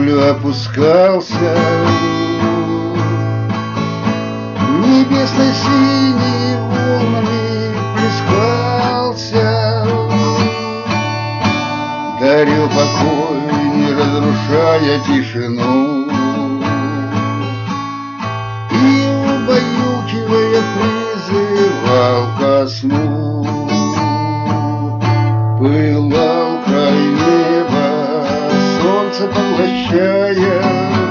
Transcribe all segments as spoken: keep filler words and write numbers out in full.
землю опускался, небесной синей волнами плескался, дарил покой, не разрушая тишину, и, убаюкивая, призывал ко сну. Пылал край неба, солнце поглощая,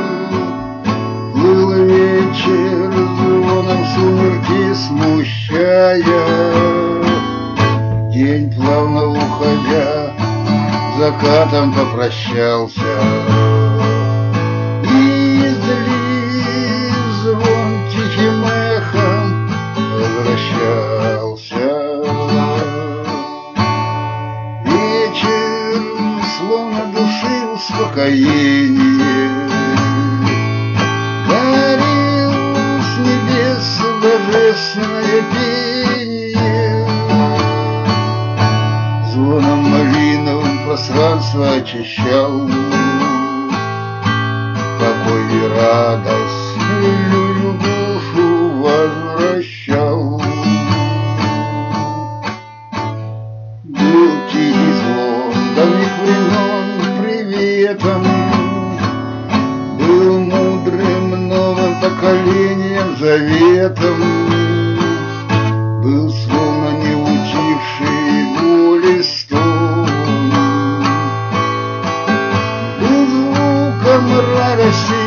плыл вечер, звоном сумерки смущая. День, плавно уходя, закатом попрощался, и издали звон тихим эхом возвращался. Вечер словно душил успокоение, дарил с небес божественное пение, звоном малиновым пространство очищал, покой и радость любую душу возвращал. Был тихий звон давних времен приветом, был мудрым новым поколением заветом, был словно не утихший боли стон, был звуком радости